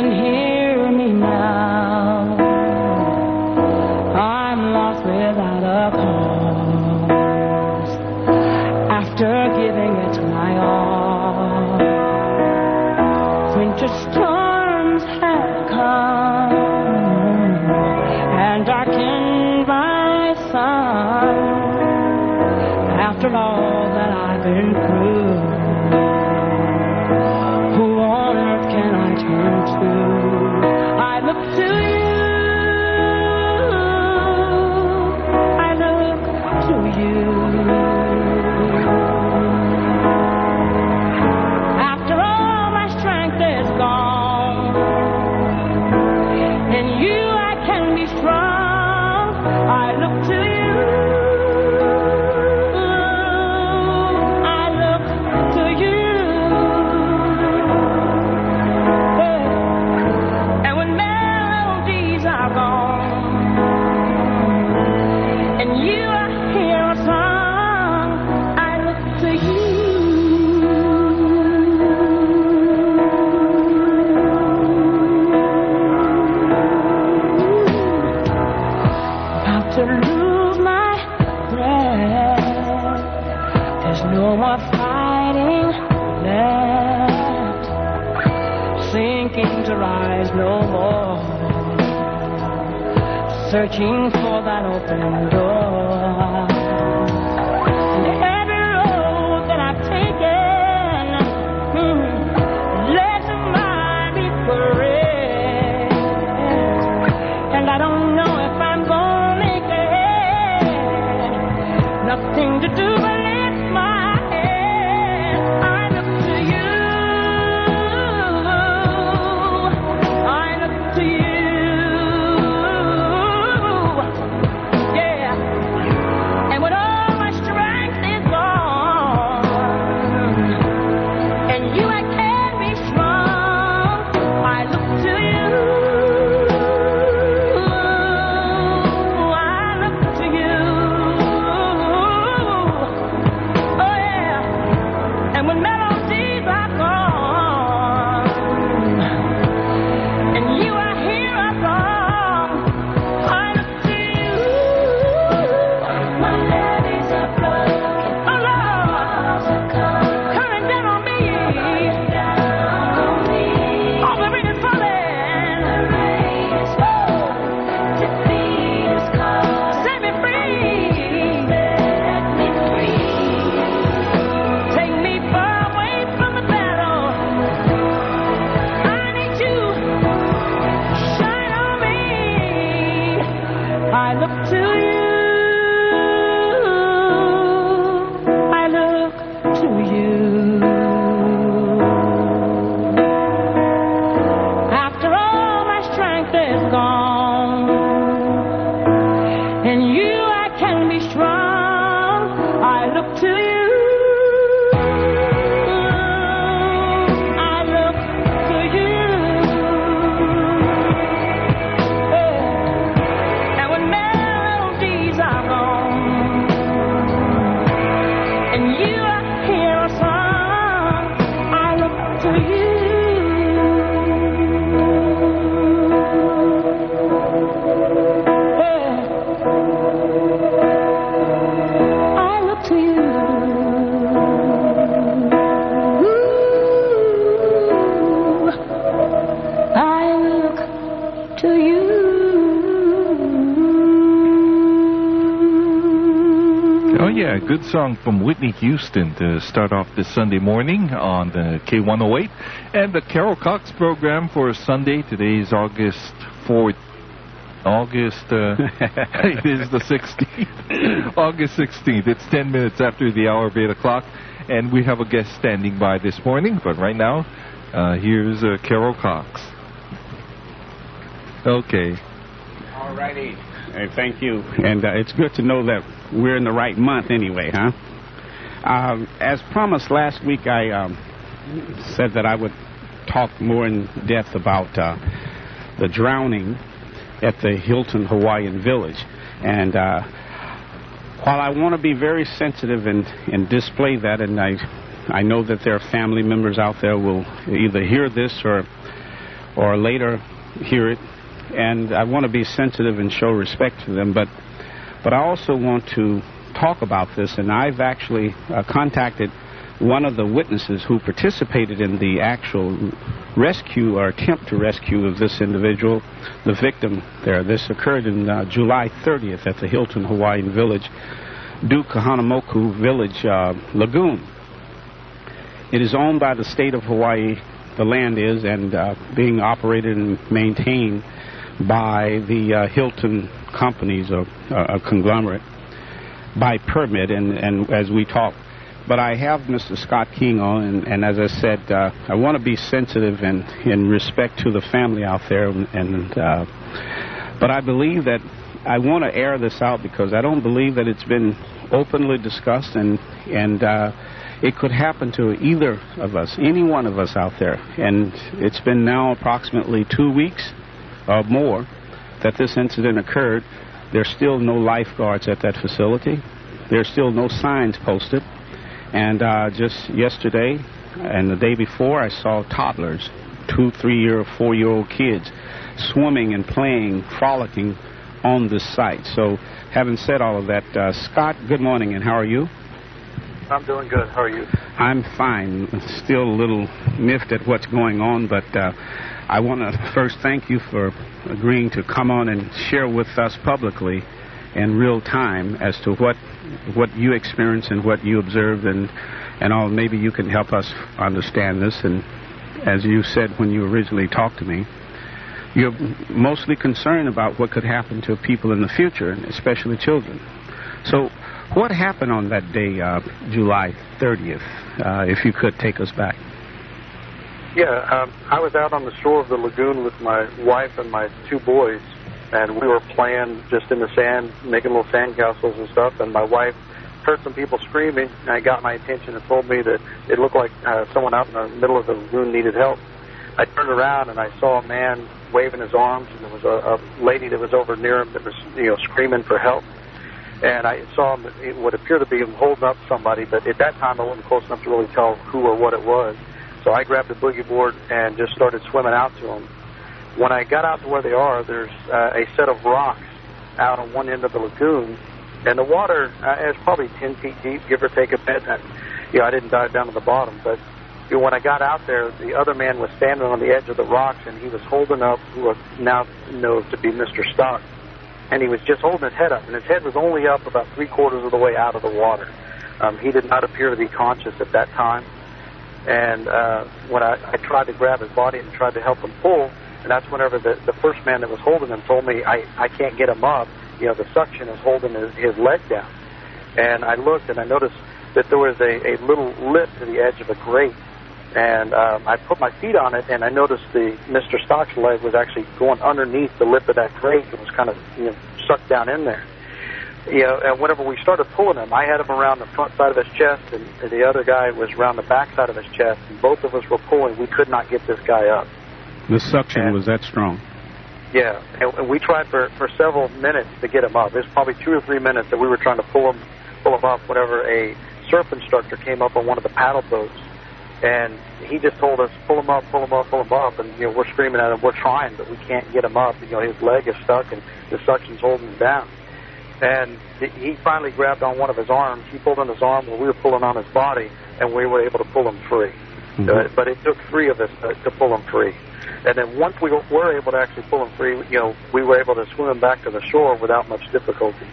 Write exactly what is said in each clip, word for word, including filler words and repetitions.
can hear me now. I'm lost without a cause. After giving it my all, winter storms have come and darkened my sun. After all that I've been through, who on earth can I turn to? I look to you, I look to you. After all my strength is gone, in you I can be strong. I look to you. No more, searching for that open door. And every road that I've taken mm, led to my regret. And I don't know if I'm gonna make it. Nothing to do but lift my head. I look to you. Good song from Whitney Houston to start off this Sunday morning on the K one oh eight and the Carol Cox program for Sunday. Today's August fourth. August, uh, it is the sixteenth. August sixteenth. It's ten minutes after the hour of eight o'clock, and we have a guest standing by this morning. But right now, uh, here's uh, Carol Cox. Okay. All righty. Hey, thank you. And uh, it's good to know that we're in the right month anyway, huh? Um, as promised last week, I um, said that I would talk more in depth about uh, the drowning at the Hilton Hawaiian Village. And uh, while I want to be very sensitive and, and display that, and I, I know that there are family members out there who will either hear this or or later hear it, and I want to be sensitive and show respect to them, but but I also want to talk about this, and I've actually uh, contacted one of the witnesses who participated in the actual rescue or attempt to rescue of this individual, the victim there. This occurred in uh, July thirtieth at the Hilton Hawaiian Village, Duke Kahanamoku Village uh, Lagoon. It is owned by the state of Hawaii, the land is, and uh, being operated and maintained by the uh, Hilton companies, or uh, a conglomerate, by permit, and, and as we talk. But I have Mister Scott King on, and, and as I said, uh, I want to be sensitive and in respect to the family out there. And, and uh, but I believe that I want to air this out because I don't believe that it's been openly discussed, and and uh, it could happen to either of us, any one of us out there. And it's been now approximately two weeks or more that this incident occurred. There's still no lifeguards at that facility. There's still no signs posted. And uh, just yesterday and the day before, I saw toddlers, two, three-year, four-year-old kids, swimming and playing, frolicking on this site. So, having said all of that, uh, Scott, good morning, and how are you? I'm doing good. How are you? I'm fine. Still a little miffed at what's going on, but uh, I want to first thank you for agreeing to come on and share with us publicly in real time as to what what you experienced and what you observed, and and all. Maybe you can help us understand this. And as you said when you originally talked to me, you're mostly concerned about what could happen to people in the future, and especially children. So what happened on that day, uh, July thirtieth, uh, if you could take us back? Yeah, um, I was out on the shore of the lagoon with my wife and my two boys, and we were playing just in the sand, making little sand castles and stuff, and my wife heard some people screaming, and it got my attention and told me that it looked like uh, someone out in the middle of the lagoon needed help. I turned around, and I saw a man waving his arms, and there was a, a lady that was over near him that was, you know, screaming for help. And I saw him, it would appear to be him holding up somebody, but at that time I wasn't close enough to really tell who or what it was. So I grabbed a boogie board and just started swimming out to him. When I got out to where they are, there's uh, a set of rocks out on one end of the lagoon, and the water uh, is probably ten feet deep, give or take a bit. And, you know, I didn't dive down to the bottom, but you know, when I got out there, the other man was standing on the edge of the rocks, and he was holding up who I now know to be Mister Stock, and he was just holding his head up, and his head was only up about three quarters of the way out of the water. Um, he did not appear to be conscious at that time, and uh, when I, I tried to grab his body and tried to help him pull, and that's whenever the, the first man that was holding him told me, I, I can't get him up. You know, the suction is holding his, his leg down. And I looked, and I noticed that there was a, a little lip to the edge of a grate. And um, I put my feet on it, and I noticed the Mister Stock's leg was actually going underneath the lip of that grate. It was kind of, you know, sucked down in there. You know, and whenever we started pulling him, I had him around the front side of his chest, and the other guy was around the back side of his chest. And both of us were pulling. We could not get this guy up. The suction and, was that strong? Yeah, and, and we tried for, for several minutes to get him up. It was probably two or three minutes that we were trying to pull him, pull him up whenever a surf instructor came up on one of the paddle boats. And he just told us, pull him up, pull him up, pull him up. And, you know, we're screaming at him, we're trying, but we can't get him up. You know, his leg is stuck and the suction's holding him down. And he finally grabbed on one of his arms. He pulled on his arm while we were pulling on his body, and we were able to pull him free. Mm-hmm. Uh, but it took three of us to, to pull him free. And then once we were able to actually pull him free, you know, we were able to swim him back to the shore without much difficulty.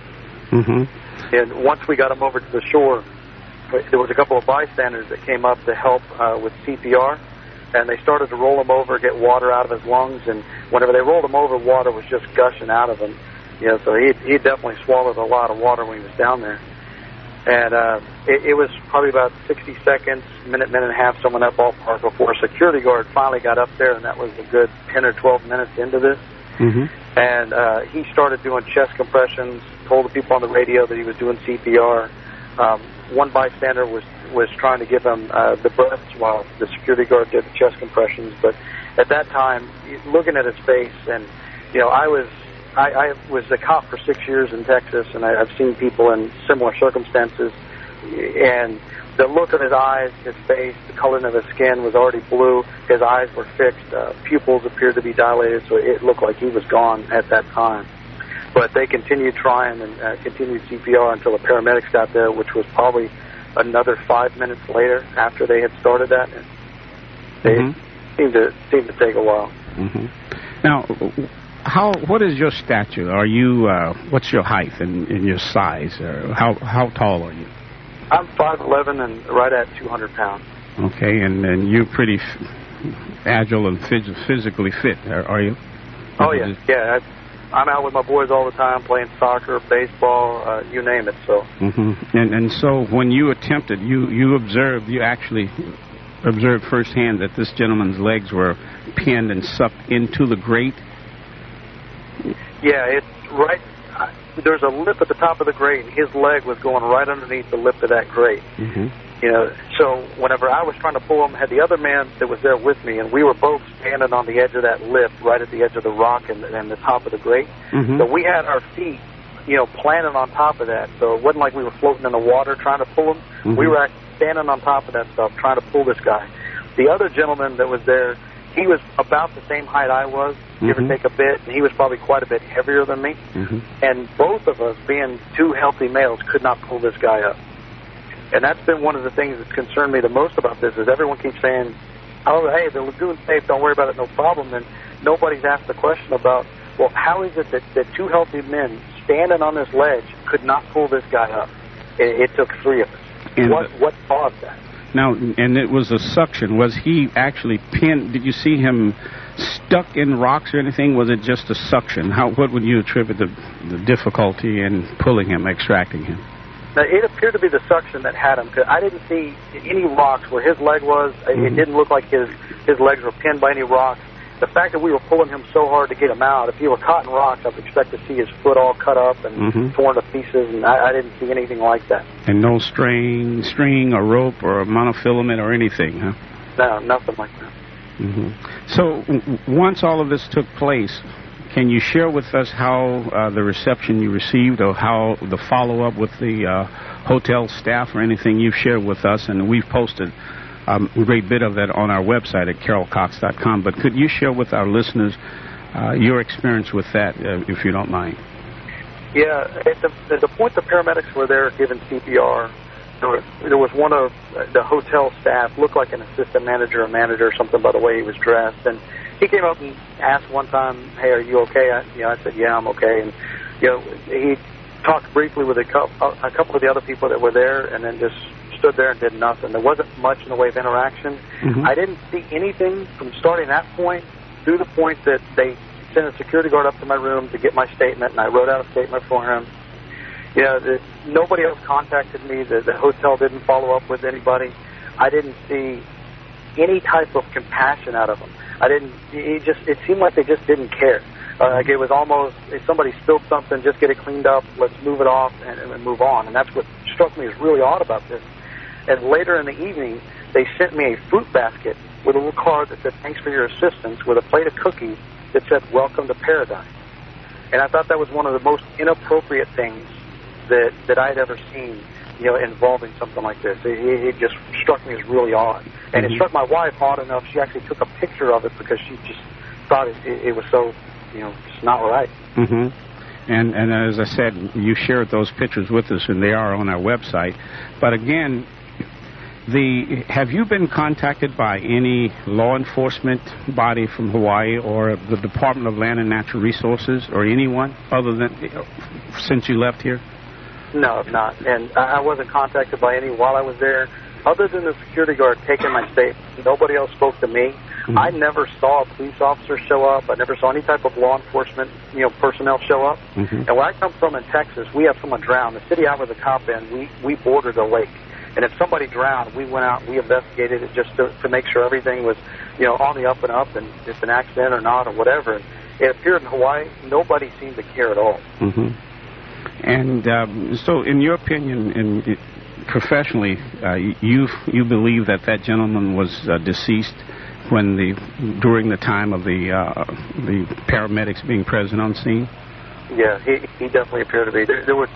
Mm-hmm. And once we got him over to the shore, there was a couple of bystanders that came up to help uh, with C P R, and they started to roll him over, get water out of his lungs, and whenever they rolled him over, water was just gushing out of him. You know, so he he definitely swallowed a lot of water when he was down there. And uh, it, it was probably about sixty seconds, minute, minute and a half, somewhere in that ballpark, before a security guard finally got up there, and that was a good ten or twelve minutes into this. Mm-hmm. And uh, he started doing chest compressions, told the people on the radio that he was doing C P R. Um, one bystander was, was trying to give him uh, the breaths while the security guard did the chest compressions. But at that time, looking at his face, and, you know, I was... I, I was a cop for six years in Texas, and I, I've seen people in similar circumstances. And the look on his eyes, his face, the coloring of his skin was already blue. His eyes were fixed. Uh, pupils appeared to be dilated, so it looked like he was gone at that time. But they continued trying and uh, continued C P R until the paramedics got there, which was probably another five minutes later after they had started that. They mm-hmm. seemed to seemed to take a while. Mm-hmm. Now, how what is your stature? Are you uh, what's your height and, and your size? Or how how tall are you? I'm five eleven and right at two hundred pounds. Okay, and, and you're pretty f- agile and phys- physically fit, are, are you? Oh, yeah. Yeah, I, I'm out with my boys all the time playing soccer, baseball, uh, you name it. So. Mm-hmm. And and so when you attempted, you, you observed, you actually observed firsthand that this gentleman's legs were pinned and sucked into the grate? Yeah, it's right. Uh, there's a lip at the top of the grate, and his leg was going right underneath the lip of that grate. Mm-hmm. You know, so whenever I was trying to pull him, I had the other man that was there with me, and we were both standing on the edge of that lip, right at the edge of the rock and, and the top of the grate. Mm-hmm. So we had our feet, you know, planted on top of that. So it wasn't like we were floating in the water trying to pull him. Mm-hmm. We were actually standing on top of that stuff, trying to pull this guy. The other gentleman that was there, he was about the same height I was, give mm-hmm. or take a bit, and he was probably quite a bit heavier than me. Mm-hmm. And both of us, being two healthy males, could not pull this guy up. And that's been one of the things that's concerned me the most about this, is everyone keeps saying, oh, hey, the lagoon's safe, don't worry about it, no problem. And nobody's asked the question about, well, how is it that, that two healthy men standing on this ledge could not pull this guy up? It, it took three of us. And what, what caused that? Now, and it was a suction. Was he actually pinned? Did you see him stuck in rocks or anything? Was it just a suction? How? What would you attribute the, the difficulty in pulling him, extracting him? Now, it appeared to be the suction that had him, because I didn't see any rocks where his leg was. Mm-hmm. It didn't look like his, his legs were pinned by any rocks. The fact that we were pulling him so hard to get him out, if he were caught in rocks, I would expect to see his foot all cut up and mm-hmm. torn to pieces, and I, I didn't see anything like that. And no string, string or rope or monofilament or anything, huh? No, nothing like that. Mm-hmm. So w- once all of this took place, can you share with us how uh, the reception you received, or how the follow-up with the uh, hotel staff, or anything you've shared with us? And we've posted um, a great bit of that on our website at carol cox dot com. But could you share with our listeners uh, your experience with that, uh, if you don't mind? Yeah, at the, at the point the paramedics were there giving C P R, there was, there was one of the hotel staff, looked like an assistant manager or manager or something by the way he was dressed, and he came up and asked one time, hey, are you okay? I, you know, I said, yeah, I'm okay. And, you know, he talked briefly with a couple, a couple of the other people that were there, and then just stood there and did nothing. There wasn't much in the way of interaction. Mm-hmm. I didn't see anything from starting that point through the point that they sent a security guard up to my room to get my statement, and I wrote out a statement for him. You know, the, nobody else contacted me. The, the hotel didn't follow up with anybody. I didn't see any type of compassion out of them. I didn't. It just. It seemed like they just didn't care. Uh, like it was almost, if somebody spilled something, just get it cleaned up. Let's move it off and, and move on. And that's what struck me as really odd about this. And later in the evening, they sent me a fruit basket with a little card that said, "Thanks for your assistance," with a plate of cookies that said, "Welcome to paradise." And I thought that was one of the most inappropriate things that that I had ever seen, you know, involving something like this. It, it just struck me as really odd. And mm-hmm. it struck my wife odd enough, she actually took a picture of it because she just thought it, it, it was so, you know, just not right. Mm-hmm. And, and as I said, you shared those pictures with us, and they are on our website. But again, the have you been contacted by any law enforcement body from Hawaii, or the Department of Land and Natural Resources, or anyone other than since you left here? No, I've not. And I wasn't contacted by any while I was there. Other than the security guard taking my statement, nobody else spoke to me. Mm-hmm. I never saw a police officer show up. I never saw any type of law enforcement, you know, personnel show up. Mm-hmm. And where I come from in Texas, we have someone drowned. The city I was a cop in, we, we bordered a lake. And if somebody drowned, we went out, we investigated it just to, to make sure everything was, you know, on the up and up, and if an accident or not or whatever. And it appeared in Hawaii, nobody seemed to care at all. Mm-hmm. And um, so, in your opinion, in, in, professionally, uh, you you believe that that gentleman was uh, deceased when the during the time of the uh, the paramedics being present on scene? Yeah, he he definitely appeared to be. There, there was,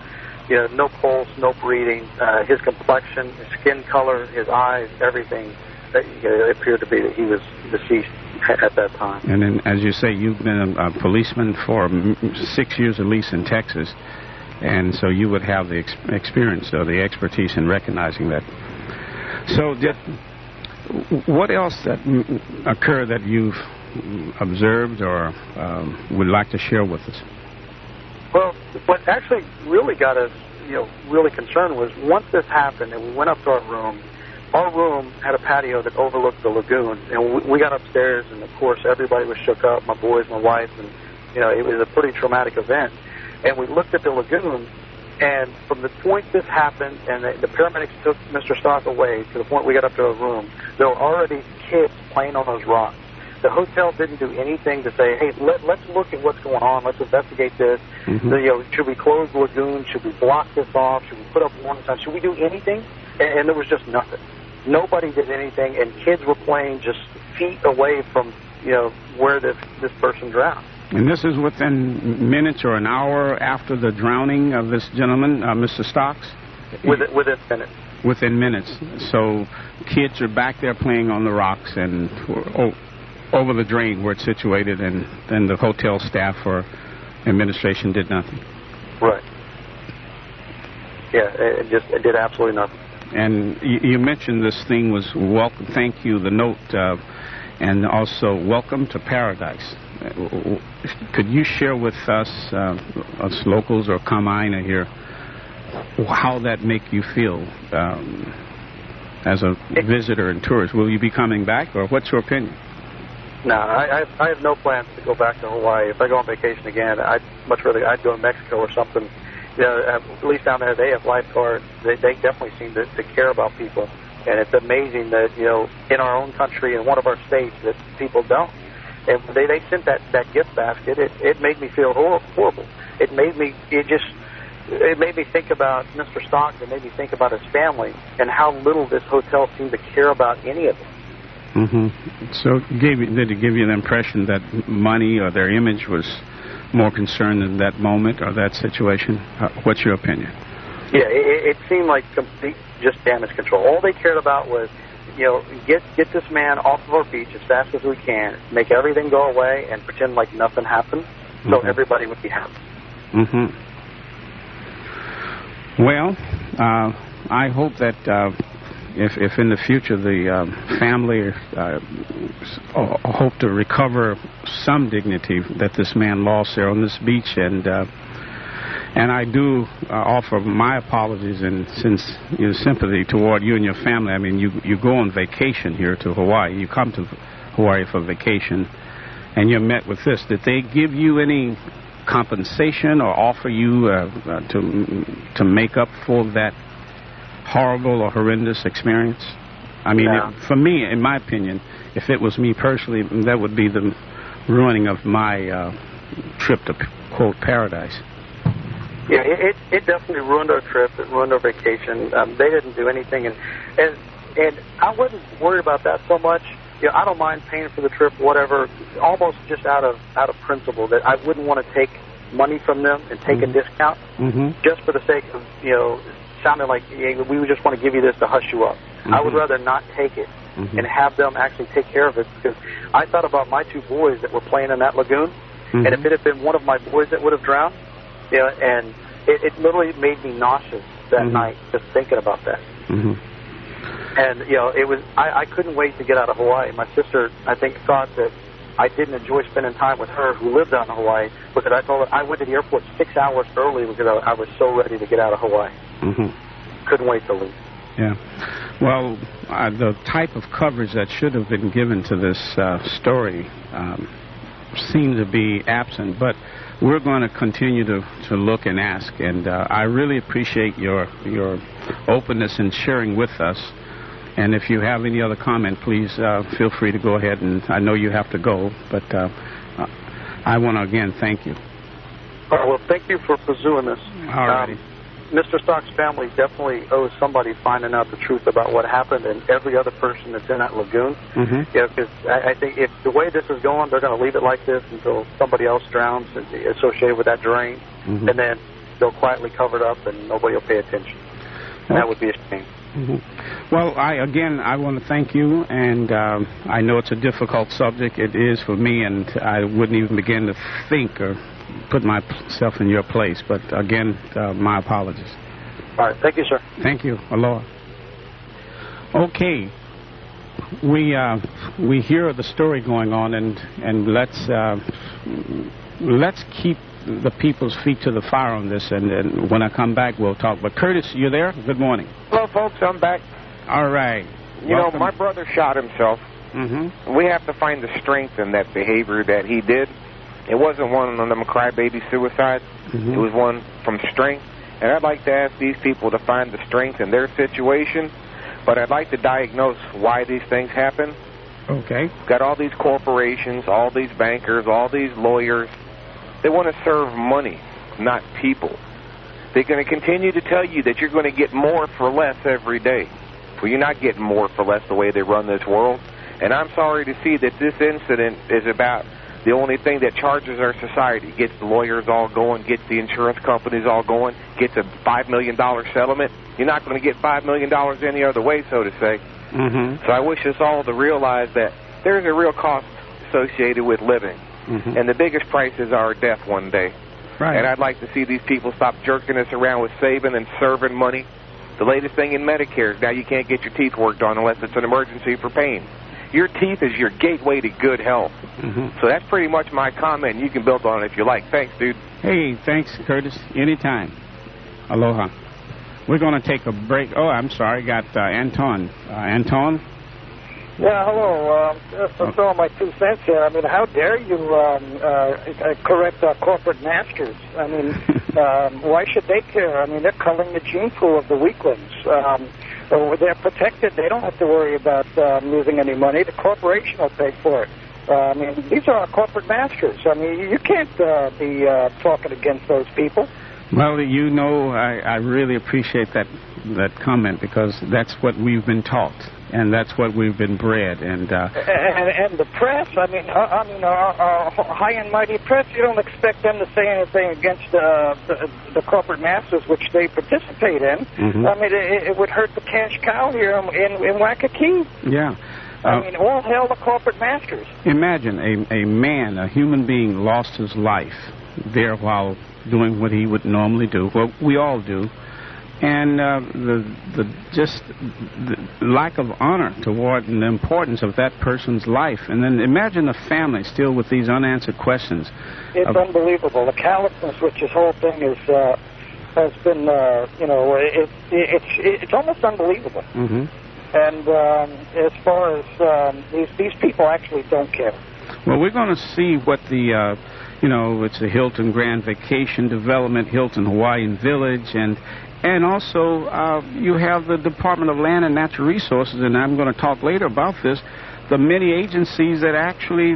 you know, no pulse, no breathing. Uh, his complexion, his skin color, his eyes, everything, that, you know, it appeared to be that he was deceased at that time. And then, as you say, you've been a, a policeman for m- six years at least in Texas, and so you would have the ex- experience or the expertise in recognizing that. So, did, what else that m- occurred that you've observed or um, would like to share with us? Well, what actually really got us, you know, really concerned was once this happened and we went up to our room. Our room had a patio that overlooked the lagoon, and we, we got upstairs, and of course everybody was shook up, my boys, my wife, and you know it was a pretty traumatic event. And we looked at the lagoon, and from the point this happened, and the, the paramedics took Mister Stock away to the point we got up to our room, there were already kids playing on those rocks. The hotel didn't do anything to say, hey, let, let's look at what's going on, let's investigate this. Mm-hmm. So, you know, should we close the lagoon? Should we block this off? Should we put up warning signs? Should we do anything? And, and there was just nothing. Nobody did anything, and kids were playing just feet away from, you know, where this this person drowned. And this is within minutes or an hour after the drowning of this gentleman, uh, Mister Stocks? Within, within minutes. Within minutes. So kids are back there playing on the rocks and oh, over the drain where it's situated, and then the hotel staff or administration did nothing. Right. Yeah, it just it did absolutely nothing. And you, you mentioned this thing was welcome, thank you, the note, uh, and also welcome to paradise. Uh, could you share with us, uh, us locals or Kamina here, how that make you feel um, as a visitor and tourist? Will you be coming back, or what's your opinion? No, I, I, I have no plans to go back to Hawaii. If I go on vacation again, I'd much rather I'd go to Mexico or something. You know, at least down there they have lifeguards. They, they definitely seem to, to care about people, and it's amazing that you know in our own country in one of our states that people don't. And they they sent that, that gift basket. It it made me feel hor- horrible. It made me it just it made me think about Mister Stocks. It made me think about his family and how little this hotel seemed to care about any of them. Mm-hmm. So gave you, did it give you the impression that money or their image was more concerned in that moment or that situation? Uh, what's your opinion? Yeah, it, it seemed like complete just damage control. All they cared about was, you know, get get this man off of our beach as fast as we can, make everything go away, and pretend like nothing happened, so mm-hmm. everybody would be happy. Mm-hmm. Well, uh, I hope that uh, if, if in the future the uh, family uh, hope to recover some dignity that this man lost there on this beach, and uh, and I do uh, offer my apologies and since you know, sympathy toward you and your family. I mean, you you go on vacation here to Hawaii. You come to Hawaii for vacation, and you're met with this. Did they give you any compensation or offer you uh, uh, to to make up for that horrible or horrendous experience? I mean, yeah. it, for me, in my opinion, if it was me personally, that would be the ruining of my uh, trip to, quote, paradise. Yeah, it, it definitely ruined our trip. It ruined our vacation. Um, they didn't do anything, and and and I wasn't worried about that so much. You know, I don't mind paying for the trip, whatever, almost just out of out of principle that I wouldn't want to take money from them and take mm-hmm. a discount mm-hmm. just for the sake of, you know, sounding like hey, we would just want to give you this to hush you up. Mm-hmm. I would rather not take it mm-hmm. and have them actually take care of it, because I thought about my two boys that were playing in that lagoon, mm-hmm. and if it had been one of my boys that would have drowned, you know, and it, it literally made me nauseous that mm-hmm. night just thinking about that. Mm-hmm. And, you know, it was, I, I couldn't wait to get out of Hawaii. My sister, I think, thought that I didn't enjoy spending time with her, who lived out in Hawaii, because I told her I went to the airport six hours early because I, I was so ready to get out of Hawaii. Mm-hmm. Couldn't wait to leave. Yeah. Well, uh, the type of coverage that should have been given to this uh, story um, seemed to be absent, but we're going to continue to, to look and ask, and uh, I really appreciate your your openness in sharing with us. And if you have any other comment, please uh, feel free to go ahead. And I know you have to go, but uh, I want to again thank you. All right, well, thank you for pursuing this. All righty. Um, Mister Stock's family definitely owes somebody finding out the truth about what happened, and every other person that's in that lagoon. Mm-hmm. Yeah, because I, I think if the way this is going, they're going to leave it like this until somebody else drowns associated with that drain, mm-hmm. and then they'll quietly cover it up and nobody will pay attention. And that would be a shame. Mm-hmm. Well, I again, I want to thank you, and um, I know it's a difficult subject. It is for me, and I wouldn't even begin to think or put myself in your place. But again, uh, my apologies. All right. Thank you, sir. Thank you. Aloha. Okay. We uh, we hear the story going on, and and let's uh, let's keep the people's feet to the fire on this, and, and when I come back, we'll talk. But Curtis, you there? Good morning. Hello, folks. I'm back. All right. You Welcome. know, my brother shot himself. Mm-hmm. We have to find the strength in that behavior that he did. It wasn't one of them crybaby suicides. Mm-hmm. It was one from strength. And I'd like to ask these people to find the strength in their situation, but I'd like to diagnose why these things happen. Okay. Got all these corporations, all these bankers, all these lawyers. They want to serve money, not people. They're going to continue to tell you that you're going to get more for less every day. Well, you're not getting more for less the way they run this world. And I'm sorry to see that this incident is about the only thing that charges our society, gets the lawyers all going, gets the insurance companies all going, gets a five million dollars settlement. You're not going to get five million dollars any other way, so to say. Mm-hmm. So I wish us all to realize that there's a real cost associated with living. Mm-hmm. And the biggest price is our death one day. Right. And I'd like to see these people stop jerking us around with saving and serving money. The latest thing in Medicare is now you can't get your teeth worked on unless it's an emergency for pain. Your teeth is your gateway to good health. Mm-hmm. So that's pretty much my comment. You can build on it if you like. Thanks, dude. Hey, thanks, Curtis. Anytime. Aloha. We're going to take a break. Oh, I'm sorry. Got uh, Anton. Uh, Anton? Yeah, hello. Um, just to throw my two cents here. I mean, how dare you um, uh, correct our corporate masters? I mean, um, why should they care? I mean, they're culling the gene pool of the weaklings. Um, so they're protected. They don't have to worry about um, losing any money. The corporation will pay for it. Uh, I mean, these are our corporate masters. I mean, you can't uh, be uh, talking against those people. Well, you know, I, I really appreciate that that comment because that's what we've been taught. And that's what we've been bred, and uh, and, and the press. I mean, uh, I mean, our, our high and mighty press. You don't expect them to say anything against uh, the, the corporate masters, which they participate in. Mm-hmm. I mean, it, it would hurt the cash cow here in, in Waikiki. Yeah. Uh, I mean, all hail the corporate masters. Imagine a a man, a human being, lost his life there while doing what he would normally do. Well, we all do. And uh, the the just the lack of honor toward the importance of that person's life, and then imagine the family still with these unanswered questions. It's of, unbelievable. The callousness, which this whole thing is, uh, has been, uh, you know, it, it, it's it's almost unbelievable. Mm-hmm. And um, as far as um, these these people actually don't care. Well, we're going to see what the. Uh, you know, it's the Hilton Grand Vacation Development, Hilton Hawaiian Village, and and also uh, you have the Department of Land and Natural Resources, and I'm going to talk later about this, the many agencies that actually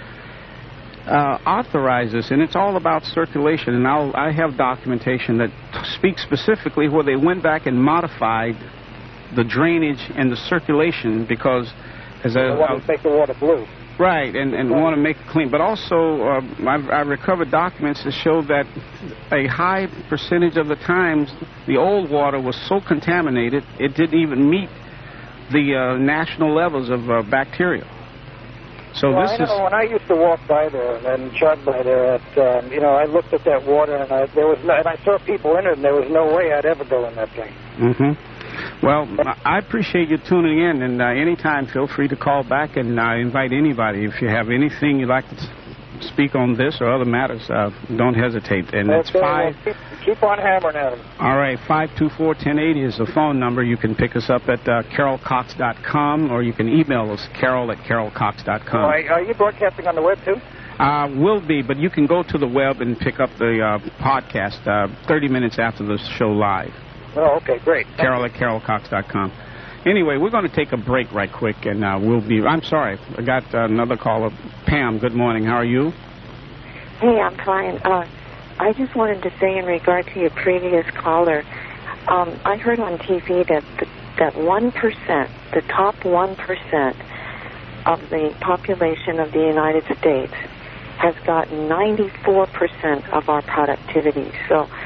uh, authorize this, and it's all about circulation. And I'll, I have documentation that speaks specifically where they went back and modified the drainage and the circulation because as I a... want to make the water blue. Right, and, and want to make it clean. But also, uh, I've, I've recovered documents that show that a high percentage of the times the old water was so contaminated it didn't even meet the uh, national levels of uh, bacteria. So well, this I know is... when I used to walk by there and jog by there, at, um, you know, I looked at that water and I, there was no, and I saw people in it, and there was no way I'd ever go in that thing. Mm-hmm. Well, I appreciate you tuning in, and uh, anytime feel free to call back and uh, invite anybody. If you have anything you'd like to speak on this or other matters, uh, don't hesitate. And That's it's five... Well, keep, keep on hammering at them. All right, five two four, one zero eight zero is the phone number. You can pick us up at uh, carol cox dot com, or you can email us, carol at carol cox dot com. All right, are you broadcasting on the web, too? Uh, will be, but you can go to the web and pick up the uh, podcast uh, thirty minutes after the show live. Oh, okay, great. Carol at carol cox dot com. Anyway, we're going to take a break right quick, and uh, we'll be... I'm sorry, I got uh, another caller. Pam, good morning. How are you? Hey, I'm fine. Uh, I just wanted to say in regard to your previous caller, um, I heard on T V that the, that one percent, the top one percent of the population of the United States has gotten ninety-four percent of our productivity. So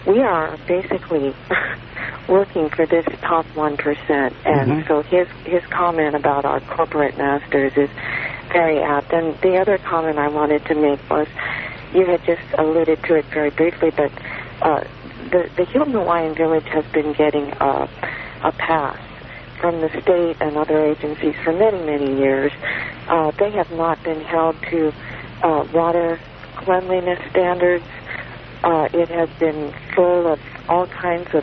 we are basically working for this top one percent. And Mhm. so his, his comment about our corporate masters is very apt. And the other comment I wanted to make was, you had just alluded to it very briefly, but uh, the, the Hilton Hawaiian Village has been getting uh, a pass from the state and other agencies for many, many years. Uh, they have not been held to uh, water cleanliness standards. Uh, it has been full of all kinds of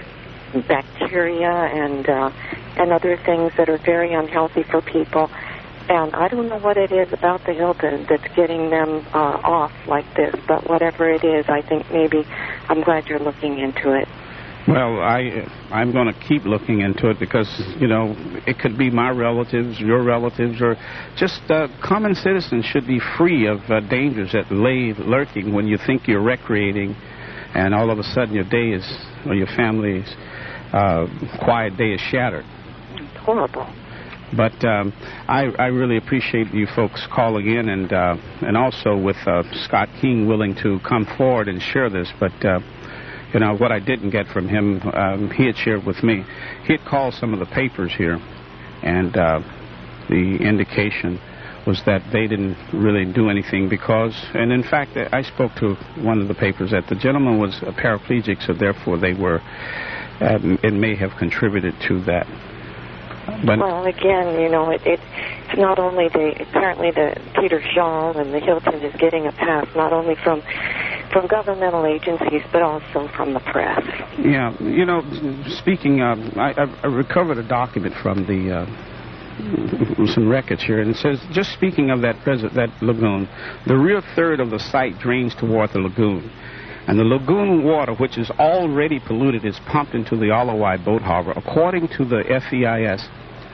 bacteria and uh, and other things that are very unhealthy for people. And I don't know what it is about the Hilton that's getting them uh, off like this, but whatever it is, I think maybe I'm glad you're looking into it. Well, I, I'm going to keep looking into it because, you know, it could be my relatives, your relatives, or just uh, common citizens should be free of uh, dangers that lay lurking when you think you're recreating and all of a sudden your day is, or your family's uh, quiet day is shattered. It's horrible. But um, I, I really appreciate you folks calling in, and uh, and also with uh, Scott King willing to come forward and share this. But, uh, you know, what I didn't get from him, um, he had shared with me. He had called some of the papers here, and uh, the indication was that they didn't really do anything because, and in fact, I spoke to one of the papers that the gentleman was a paraplegic, so therefore they were, um, it may have contributed to that. But well, again, you know, it, it, it's not only the, apparently the Peter Shaw and the Hilton is getting a pass, not only from from governmental agencies, but also from the press. Yeah, you know, speaking of, I, I recovered a document from the, uh, some records here, and it says, just speaking of that, pres- that lagoon, the rear third of the site drains toward the lagoon. And the lagoon water, which is already polluted, is pumped into the Alawai Boat Harbor. According to the F E I S,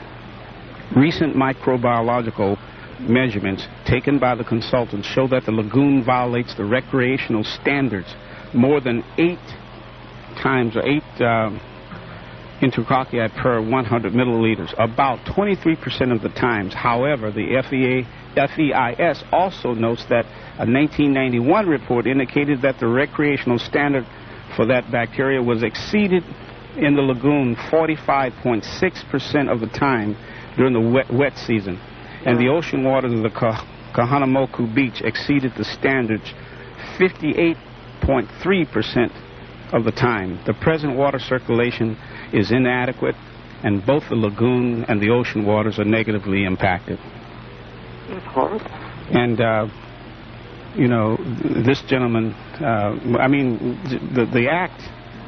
recent microbiological measurements taken by the consultants show that the lagoon violates the recreational standards more than eight times, or eight uh, intercocci per one hundred milliliters, about twenty-three percent of the times. However, the F E I S also notes that a nineteen ninety-one report indicated that the recreational standard for that bacteria was exceeded in the lagoon forty-five point six percent of the time during the wet, wet season. And the ocean waters of the Ka- Kahanamoku Beach exceeded the standards fifty-eight point three percent of the time. The present water circulation is inadequate, and both the lagoon and the ocean waters are negatively impacted. It's horrible. And, uh, you know, this gentleman, uh, I mean, the, the act,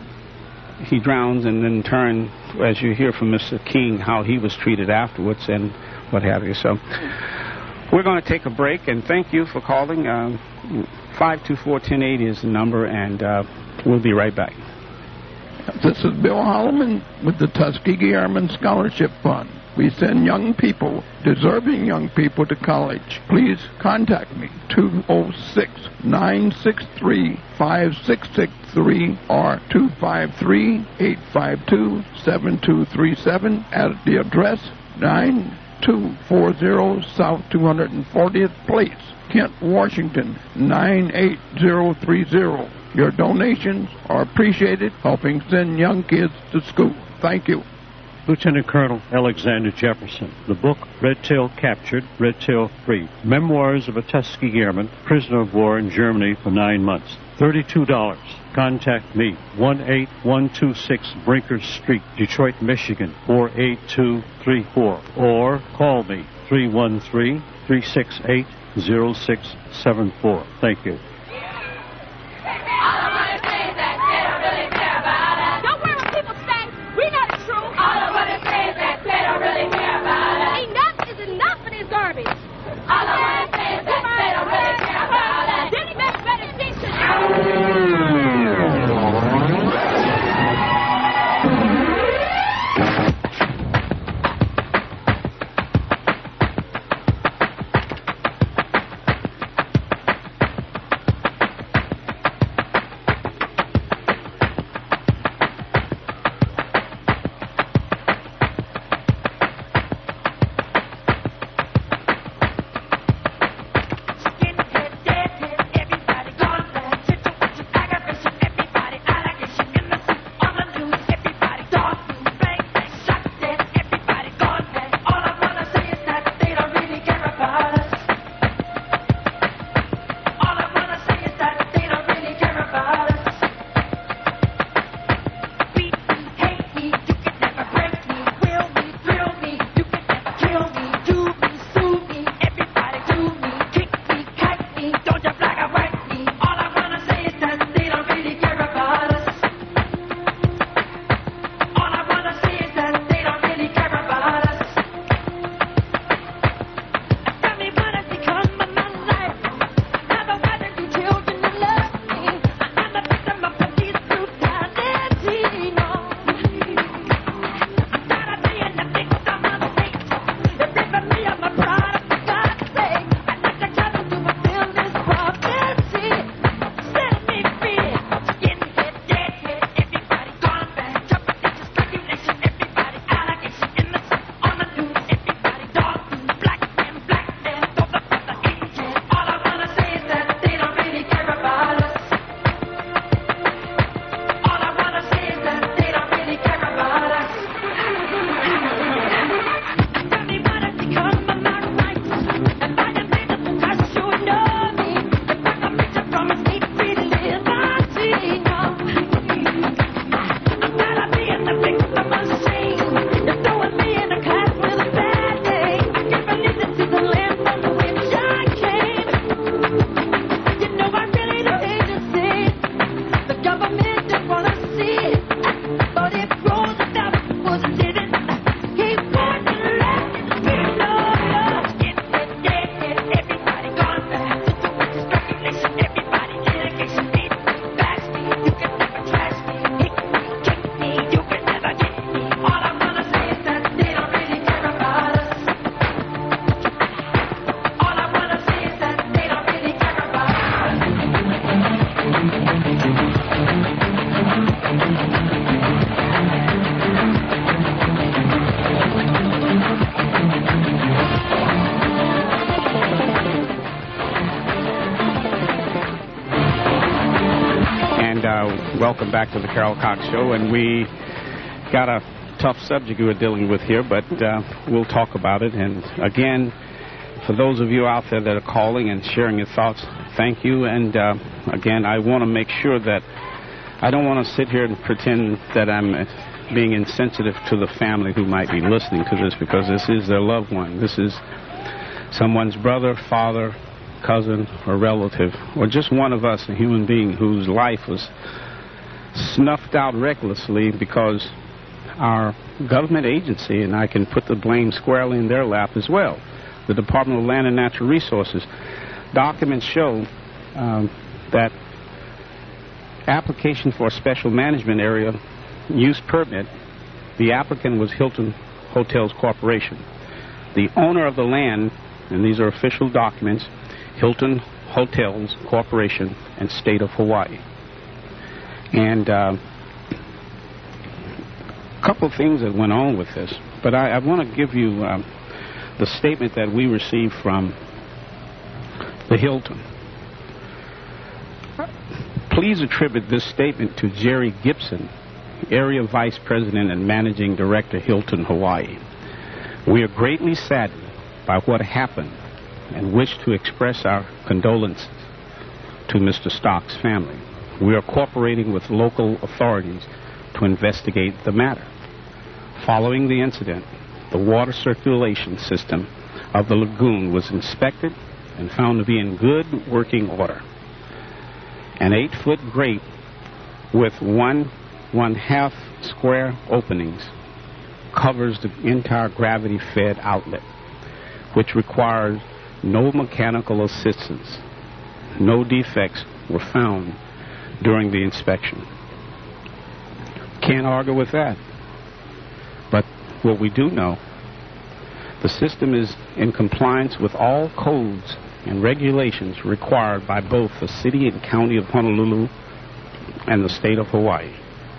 he drowns and in turn, as you hear from Mister King, how he was treated afterwards and what have you. So we're going to take a break, and thank you for calling. Uh, five two four, one oh eight is the number, and uh, we'll be right back. This is Bill Holloman with the Tuskegee Airmen Scholarship Fund. We send young people, deserving young people, to college. Please contact me, two oh six, nine six three, five six six three or two five three, eight five two, seven two three seven at the address nine two four zero South two hundred fortieth Place, Kent, Washington, nine eight zero three zero. Your donations are appreciated, helping send young kids to school. Thank you. Lieutenant Colonel Alexander Jefferson. The book, Red Tail Captured, Red Tail Free. Memoirs of a Tuskegee Airman, prisoner of war in Germany for nine months. thirty-two dollars. Contact me, one eight one two six Brinkers Street, Detroit, Michigan, four eight two three four. Or call me, three one three, three six eight, zero six seven four. Thank you. Don't worry what people say. We know the truth. All of what it says that they don't really care about it. Enough is enough of this garbage. All of what it says that they don't really care about it. Then he better better teach welcome back to the Carol Cox Show. And we got a tough subject we're dealing with here, but uh, we'll talk about it. And again, for those of you out there that are calling and sharing your thoughts, thank you. And uh, again, I want to make sure that I don't want to sit here and pretend that I'm being insensitive to the family who might be listening to this, because this is their loved one. This is someone's brother, father, cousin, or relative, or just one of us, a human being whose life was snuffed out recklessly because our government agency, and I can put the blame squarely in their lap as well, the Department of Land and Natural Resources. Documents show um, that application for a special management area use permit, the applicant was Hilton Hotels Corporation. The owner of the land, and these are official documents, Hilton Hotels Corporation and State of Hawaii. And uh, a couple of things that went on with this, but I, I want to give you uh, the statement that we received from the Hilton. Please attribute this statement to Jerry Gibson, Area Vice President and Managing Director, Hilton, Hawaii. We are greatly saddened by what happened and wish to express our condolences to Mister Stock's family. We are cooperating with local authorities to investigate the matter. Following the incident, the water circulation system of the lagoon was inspected and found to be in good working order. An eight-foot grate with one one-half square openings covers the entire gravity-fed outlet, which requires no mechanical assistance. No defects were found during the inspection. Can't argue with that. But what we do know, the system is in compliance with all codes and regulations required by both the city and county of Honolulu and the state of Hawaii.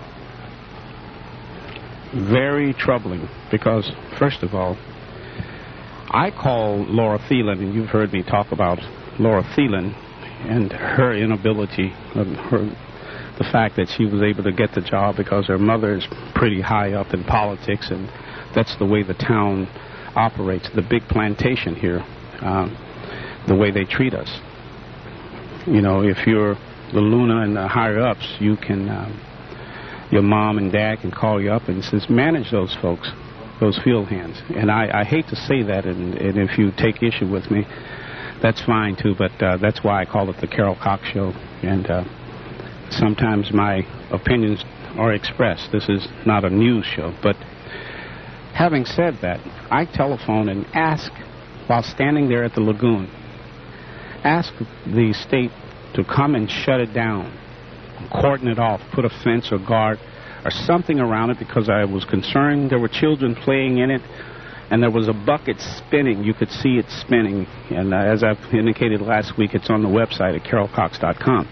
Very troubling because, first of all, I call Laura Thielen, and you've heard me talk about Laura Thielen and her inability, her, the fact that she was able to get the job because her mother is pretty high up in politics, and that's the way the town operates, the big plantation here, uh, the way they treat us. You know, if you're the Luna and the higher-ups, you can... Uh, your mom and dad can call you up and says, manage those folks, those field hands. And I, I hate to say that, and, and if you take issue with me, that's fine too, but uh, that's why I call it the Carol Cox Show. And uh, sometimes my opinions are expressed. This is not a news show. But having said that, I telephone and ask, while standing there at the lagoon, ask the state to come and shut it down, cordon it off, put a fence or guard or something around it, because I was concerned there were children playing in it, and there was a bucket spinning. You could see it spinning, and uh, as I've indicated last week, it's on the website at carol cox dot com.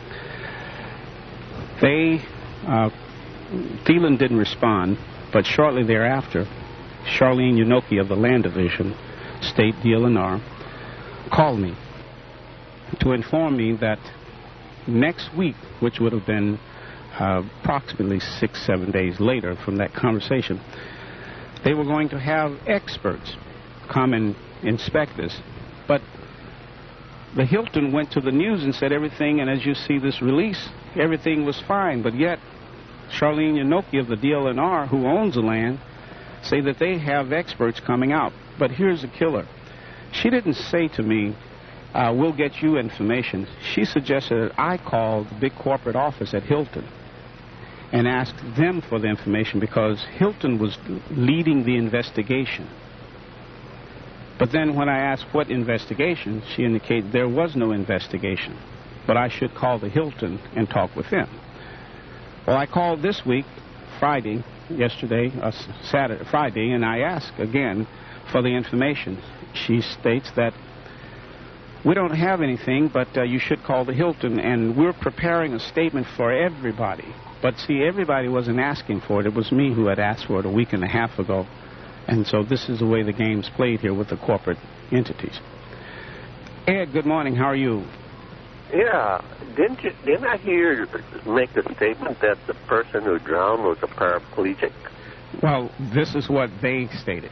They, uh, Thielen didn't respond, but shortly thereafter, Charlene Yanoki of the Land Division, State D L N R, called me to inform me that next week, which would have been uh, approximately six, seven days later from that conversation, they were going to have experts come and inspect this. But the Hilton went to the news and said everything, and as you see this release, everything was fine. But yet, Charlene Yanoki of the D L N R, who owns the land, say that they have experts coming out. But here's the killer. She didn't say to me, Uh, we'll get you information. She suggested that I call the big corporate office at Hilton and ask them for the information, because Hilton was leading the investigation. But then when I asked what investigation, she indicated there was no investigation, but I should call the Hilton and talk with them. Well, I called this week, Friday, yesterday, uh, Saturday, Friday, and I asked again for the information. She states that we don't have anything, but uh, you should call the Hilton, and we're preparing a statement for everybody. But see, everybody wasn't asking for it. It was me who had asked for it a week and a half ago. And so this is the way the game's played here with the corporate entities. Ed, good morning. How are you? Yeah, didn't you? Didn't I hear you make the statement that the person who drowned was a paraplegic? Well, this is what they stated.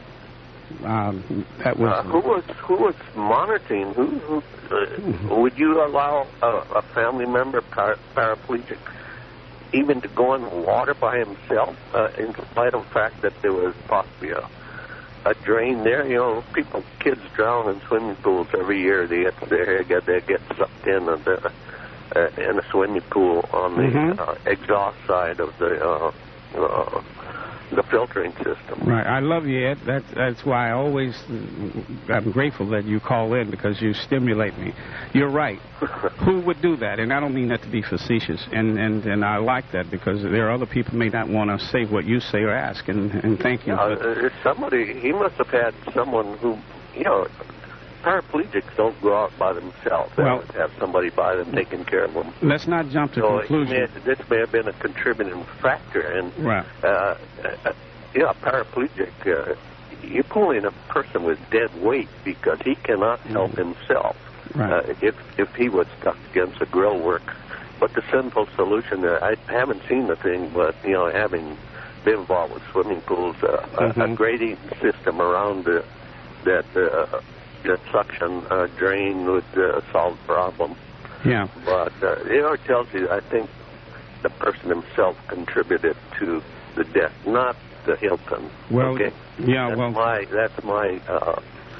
Um, that was uh, who was who was monitoring? Who, who uh, would you allow a, a family member par- paraplegic even to go in the water by himself, uh, in spite of the fact that there was possibly a, a drain there? You know, people, kids drown in swimming pools every year. They get they get they get sucked in uh, the, uh, in a swimming pool on the Mm-hmm. uh, exhaust side of the. Uh, uh, the filtering system. Right. I love you, Ed. That's, that's why I always, I'm grateful that you call in, because you stimulate me. You're right. Who would do that? And I don't mean that to be facetious. And, and, and I like that, because there are other people who may not want to say what you say or ask. And, and thank you. Uh, it's somebody, he must have had someone who, you know, paraplegics don't go out by themselves. They Well, always have somebody by them taking care of them. Let's not jump to so conclusions. May, this may have been a contributing factor. And, Right. uh, uh, you know, a paraplegic, uh, you're pulling a person with dead weight because he cannot help Mm-hmm. himself Right. uh, if, if he was stuck against a grill work. But the simple solution, uh, I haven't seen the thing, but, you know, having been involved with swimming pools, uh, Mm-hmm. a, a grading system around the, that uh, that suction uh, drain would uh, solve the problem. Yeah. But uh, you know, it tells you, I think the person himself contributed to the death, not the Hilton. Well, okay? yeah, that's well- my that's my uh,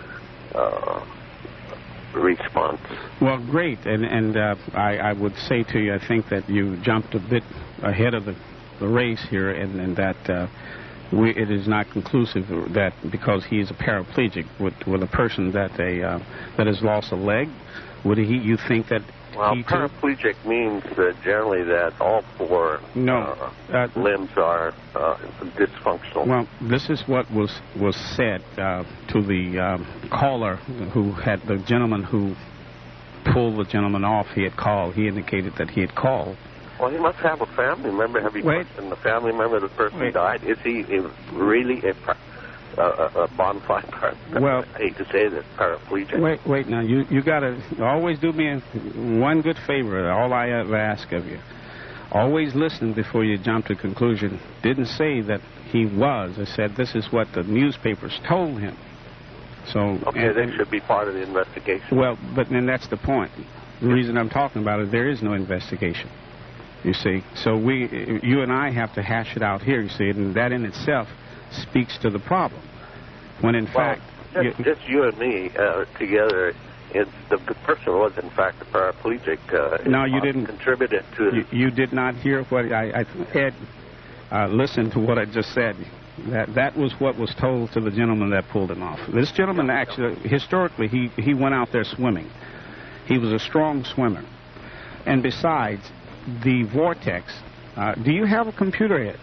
uh, response. Well, great. And, and uh, I, I would say to you, I think that you jumped a bit ahead of the, the race here, and, and that uh, we, it is not conclusive that because he is a paraplegic, with, with a person that a uh, that has lost a leg, would he? You think that Well, he too? paraplegic means uh, generally that all four No. uh, Uh, limbs are uh, dysfunctional. Well, this is what was was said uh, to the um, caller who had the gentleman who pulled the gentleman off. He had called. He indicated that he had called. Well, he must have a family member. Have you Wait. questioned the family member of the person who Wait. died? Is he is really a, par- uh, a a bona fide par- Well- I hate to say this, paraplegic? Wait, wait. Now you you gotta always do me a, one good favor. All I ever ask of you, always listen before you jump to conclusion. Didn't say that he was. I said this is what the newspapers told him. So Okay, and- that should be part of the investigation. Well, but then that's the point. The reason I'm talking about it, there is no investigation. You see, so we, you and I have to hash it out here. You see, and that in itself speaks to the problem. When in well, fact, just, you, just you and me uh, together, it's, the, the person was in fact a paraplegic. Uh, No, it you didn't- contributed to. you, you did not hear what I, I Ed. Uh, listen to what I just said. That that was what was told to the gentleman that pulled him off. This gentleman actually, historically, he he went out there swimming. He was a strong swimmer, and besides, the vortex. Uh, do you have a computer yet?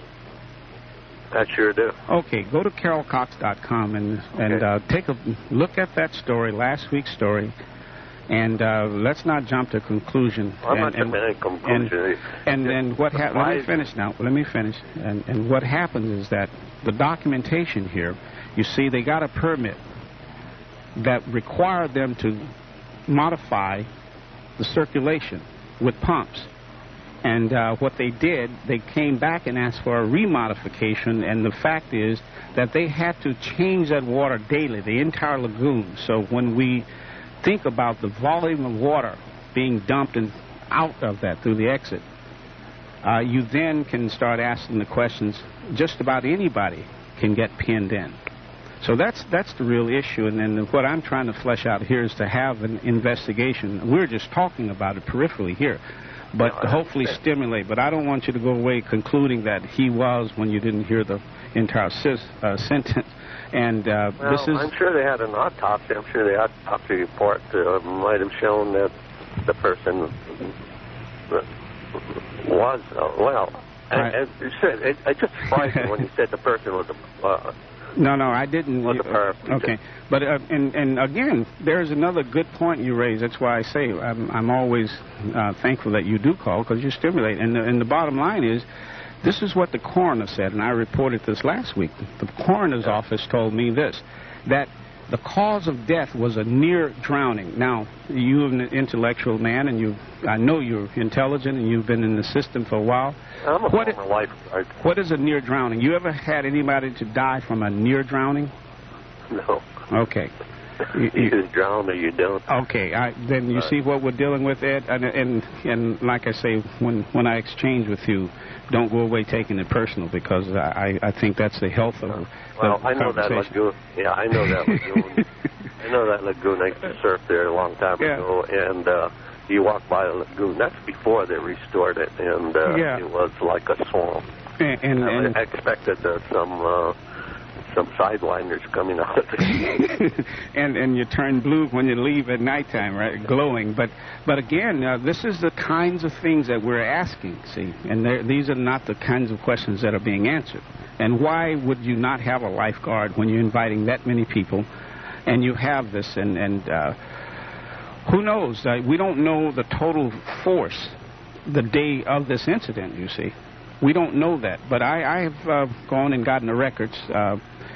I sure do. Okay, go to carol cox dot com and and Okay. uh, take a look at that story, last week's story, and uh, let's not jump to conclusion. I'm not and, jumping to any conclusion. And then what happens? Let me Why- finish now. Let me finish. And and what happens is that the documentation here, you see, they got a permit that required them to modify the circulation with pumps. And uh, what they did, they came back and asked for a remodification, and the fact is that they had to change that water daily, the entire lagoon. So when we think about the volume of water being dumped in, out of that through the exit, uh, you then can start asking the questions. Just about anybody can get pinned in. So that's that's the real issue, and then what I'm trying to flesh out here is to have an investigation. We're just talking about it peripherally here, but No, I hopefully understand. stimulate. But I don't want you to go away concluding that he was when you didn't hear the entire sis, uh, sentence. And uh, Well, this is I'm sure they had an autopsy. I'm sure the autopsy report uh, might have shown that the person was, uh, well, Right. as you said, it, it just surprised me when you said the person was a, uh, No, no, I didn't. Was a paraplegic. Okay, but uh, and and again, there's another good point you raised. That's why I say I'm I'm always uh, thankful that you do call, because you stimulate. And the, and the bottom line is, this is what the coroner said, and I reported this last week. The coroner's office told me this, that the cause of death was a near drowning. Now, you're an intellectual man, and you, I know you're intelligent, and you've been in the system for a while. I'm a what former lifeguard. What is a near drowning? You ever had anybody to die from a near drowning? No. Okay. You, you just drown or you don't. Okay, I, then you Right. see what we're dealing with, Ed, and, and and like I say, when when I exchange with you, don't go away taking it personal, because I I think that's the health of the Well, the I know that conversation. lagoon. Yeah, I know that lagoon. I know that lagoon. I used to surf there a long time Yeah. ago, and uh, you walk by the lagoon. That's before they restored it, and uh, Yeah. it was like a swamp. And, and, I, and I expected uh, some uh, some sidewinders coming out of it. and and you turn blue when you leave at nighttime, right? Glowing. But but again, uh, this is the kinds of things that we're asking. See, and they're- these are not the kinds of questions that are being answered. And why would you not have a lifeguard when you're inviting that many people, and you have this? And and uh, who knows? Uh, we don't know the total force the day of this incident. You see, we don't know that. But I I have uh, gone and gotten the records. Uh,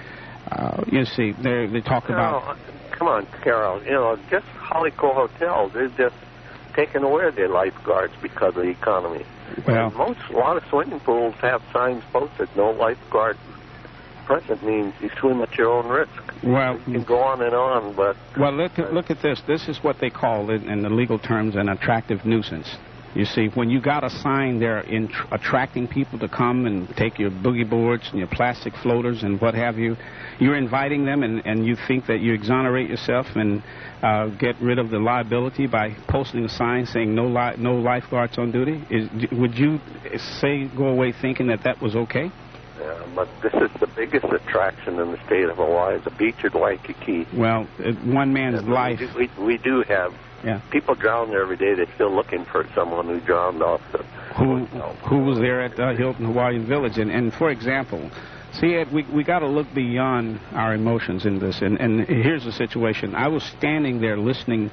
Uh, you see, they they talk about. Carol, come on, Carol. You know, just Hollyco hotels. They're just taking away their lifeguards because of the economy. Well, And most, a lot of swimming pools have signs posted, no lifeguard present means you swim at your own risk. Well, you can go on and on, but... Well, look at, look at this. This is what they call, in, in the legal terms, an attractive nuisance. You see, when you got a sign there in tr- attracting people to come and take your boogie boards and your plastic floaters and what have you, you're inviting them, and, and you think that you exonerate yourself and uh, get rid of the liability by posting a sign saying no li- no lifeguards on duty. Is, would you say go away thinking that that was okay? Yeah, but this is the biggest attraction in the state of Hawaii, the beach at Waikiki. Well, uh, one man's And life. We do, we, we do have Yeah. people drown there every day. They're still looking for someone who drowned off the. Who who was there at uh, Hilton Hawaiian Village? And, and for example, see, Ed, we we got to look beyond our emotions in this. And and here's the situation. I was standing there listening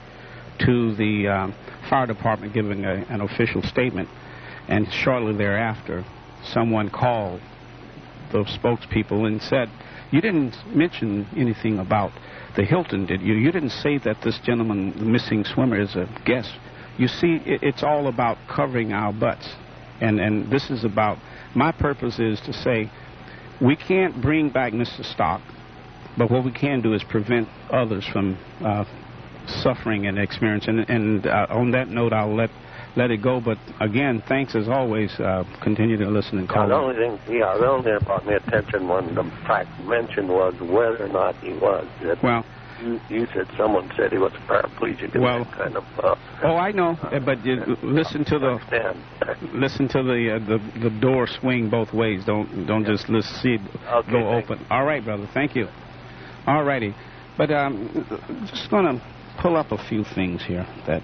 to the um, fire department giving a, an official statement, and shortly thereafter, someone called those spokespeople and said, "You didn't mention anything about the Hilton, did you? You didn't say that this gentleman, the missing swimmer, is a guest. You see, it, it's all about covering our butts. And, and this is about, my purpose is to say, we can't bring back Mister Stock, but what we can do is prevent others from uh, suffering and experience. And, and uh, on that note, I'll let let it go. But again, thanks as always. Uh, continue to listen and call. Yeah, the only thing, yeah, the only thing that brought me attention when the fact mentioned was whether or not he was. That Well, you, you said someone said he was paraplegic. And Well, that kind of. Uh, oh, I know, uh, but you, listen to the understand. listen to the, uh, the the door swing both ways. Don't don't just let's see it Okay, go thanks. open. All right, brother. Thank you. All righty, but um, just gonna pull up a few things here that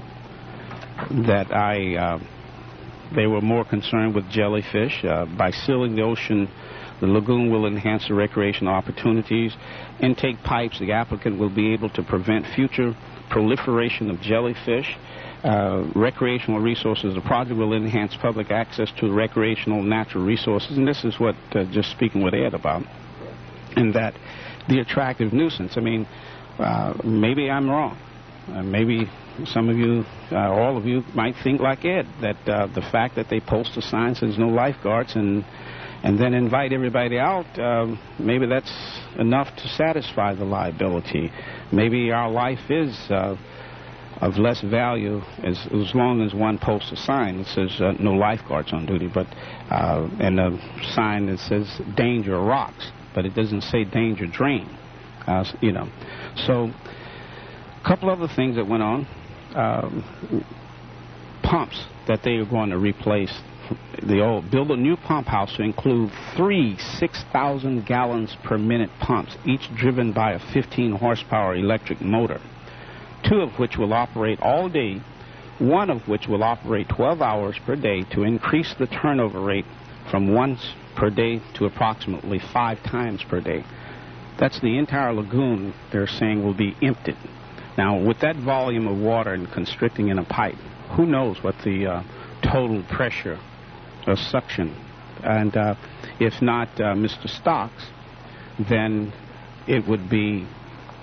that I. Uh, they were more concerned with jellyfish. Uh, by sealing the ocean, the lagoon will enhance the recreational opportunities. Intake pipes, the applicant will be able to prevent future proliferation of jellyfish. Uh, recreational resources, the project will enhance public access to recreational natural resources. And this is what, uh, just speaking with Ed about, and that the attractive nuisance. I mean, uh, maybe I'm wrong. Uh, maybe some of you, uh, all of you, might think like Ed, that uh, the fact that they post a sign says no lifeguards and and then invite everybody out, um, maybe that's enough to satisfy the liability. Maybe our life is uh, of less value as, as long as one posts a sign that says uh, no lifeguards on duty, but uh, and a sign that says danger rocks, but it doesn't say danger drain. Uh, you know, so a couple other things that went on. Um, pumps that they are going to replace the old. Build a new pump house to include three six thousand gallons per minute pumps, each driven by a fifteen horsepower electric motor, two of which will operate all day, one of which will operate twelve hours per day to increase the turnover rate from once per day to approximately five times per day. That's the entire lagoon, they're saying, will be emptied. Now, with that volume of water and constricting in a pipe, who knows what the uh, total pressure of suction. And uh, if not uh, Mister Stocks, then it would be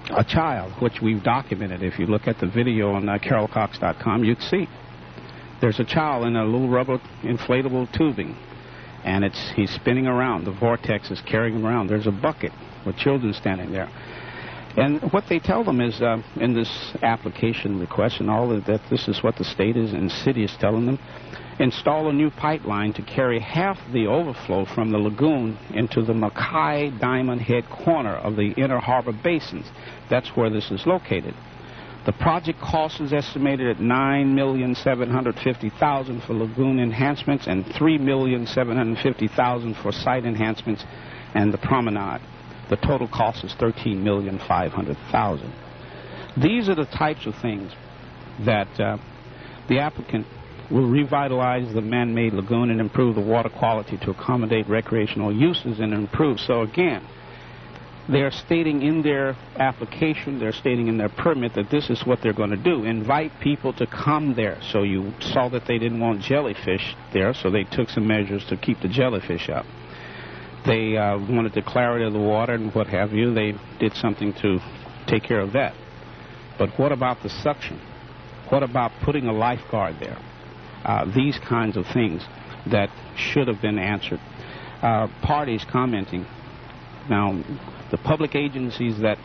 a child, which we've documented. If you look at the video on uh, carol cox dot com, you'd see there's a child in a little rubber inflatable tubing, and it's he's spinning around. The vortex is carrying him around. There's a bucket with children standing there. And what they tell them is, uh, in this application request and all of that, this is what the state is and city is telling them, install a new pipeline to carry half the overflow from the lagoon into the Mackay Diamond Head corner of the Inner Harbor Basins. That's where this is located. The project cost is estimated at nine million seven hundred fifty thousand dollars for lagoon enhancements and three million seven hundred fifty thousand dollars for site enhancements and the promenade. The total cost is thirteen million five hundred thousand dollars. These are the types of things that uh, the applicant will revitalize the man-made lagoon and improve the water quality to accommodate recreational uses and improve. So again, they're stating in their application, they're stating in their permit that this is what they're going to do. Invite people to come there. So you saw that they didn't want jellyfish there, so they took some measures to keep the jellyfish up. They uh, wanted the clarity of the water and what have you. They did something to take care of that. But what about the suction? What about putting a lifeguard there? Uh, these kinds of things that should have been answered. Uh, parties commenting. Now, the public agencies that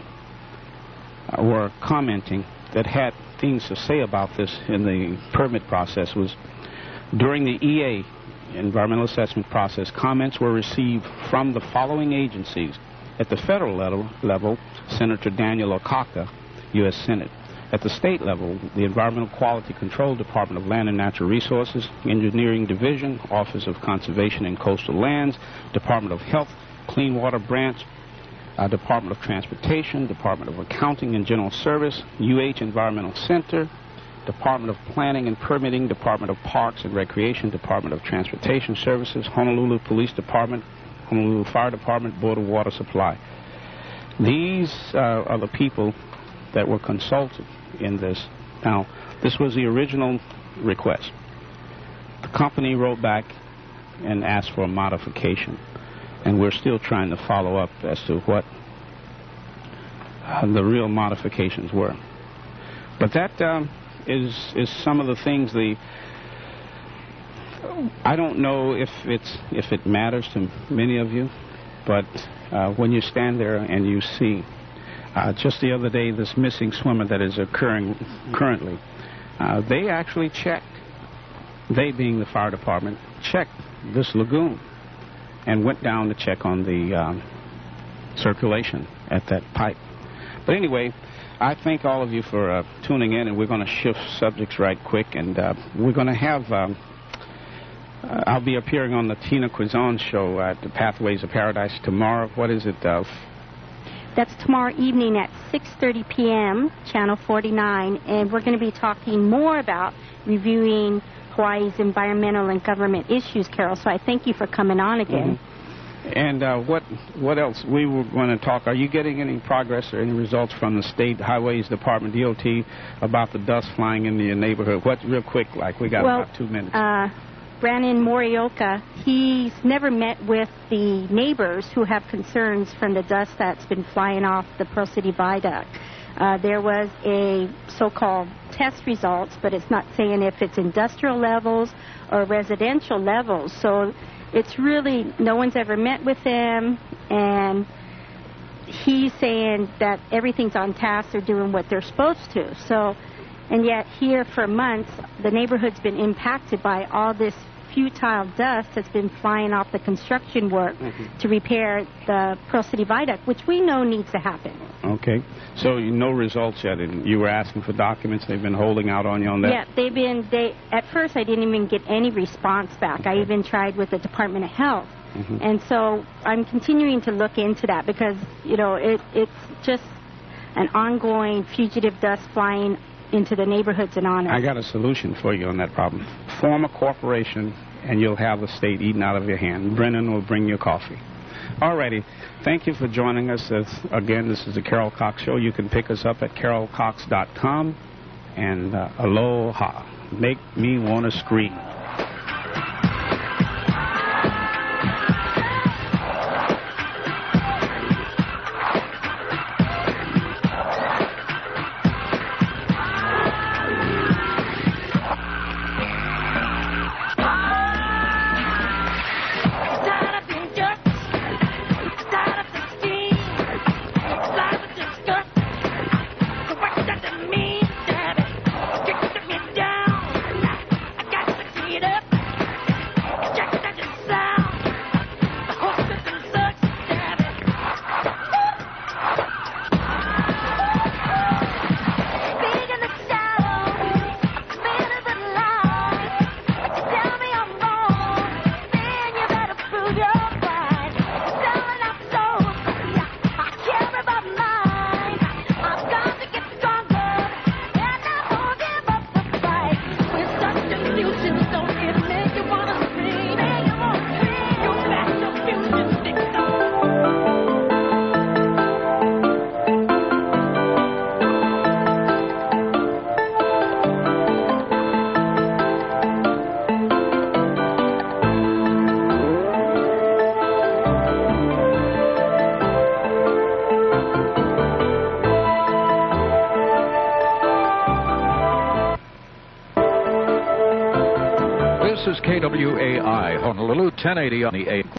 uh, were commenting that had things to say about this in the permit process was during the E A, environmental assessment process, comments were received from the following agencies. At the federal level, level Senator Daniel Okaka, U S Senate. At the state level, the Environmental Quality Control Department of Land and Natural Resources, Engineering Division, Office of Conservation and Coastal Lands, Department of Health, Clean Water Branch, uh, Department of Transportation, Department of Accounting and General Service, U H Environmental Center, Department of Planning and Permitting, Department of Parks and Recreation, Department of Transportation Services, Honolulu Police Department, Honolulu Fire Department, Board of Water Supply. These uh, are the people that were consulted in this. Now, this was the original request. The company wrote back and asked for a modification, and we're still trying to follow up as to what uh, the real modifications were. But that um, is is some of the things. The I don't know if it's if it matters to many of you, but uh, when you stand there and you see. Uh, just the other day, this missing swimmer that is occurring currently, uh, they actually checked, they being the fire department, checked this lagoon and went down to check on the um, circulation at that pipe. But anyway, I thank all of you for uh, tuning in, and we're going to shift subjects right quick, and uh, we're going to have, um, uh, I'll be appearing on the Tina Quizon show at the Pathways of Paradise tomorrow. What is it, uh, That's tomorrow evening at six thirty p.m., Channel forty-nine, and we're going to be talking more about reviewing Hawaii's environmental and government issues, Carol. So I thank you for coming on again. Mm-hmm. And uh, what what else? We were going to talk. Are you getting any progress or any results from the State Highways Department, D O T, about the dust flying in your neighborhood? What, real quick, like we got well, about two minutes. Uh, Brandon Morioka, he's never met with the neighbors who have concerns from the dust that's been flying off the Pearl City Viaduct. Uh, there was a so-called test results, but it's not saying if it's industrial levels or residential levels. So it's really, no one's ever met with them, and he's saying that everything's on task, they're doing what they're supposed to. So, and yet here for months, the neighborhood's been impacted by all this futile dust that's been flying off the construction work mm-hmm. to repair the Pearl City Viaduct, which we know needs to happen. Okay. So no results yet. And you were asking for documents. They've been holding out on you on that? Yeah, they've been, they, at first I didn't even get any response back. Okay. I even tried with the Department of Health. Mm-hmm. And so I'm continuing to look into that because, you know, it, it's just an ongoing fugitive dust flying into the neighborhoods and on it. I got a solution for you on that problem. Form a corporation, and you'll have the state eaten out of your hand. Brennan will bring you coffee. All righty. Thank you for joining us. As, again, this is the Carol Cox Show. You can pick us up at carol cox dot com. And uh, aloha. Make me want to scream. This is K W A I, Honolulu, ten eighty on the A.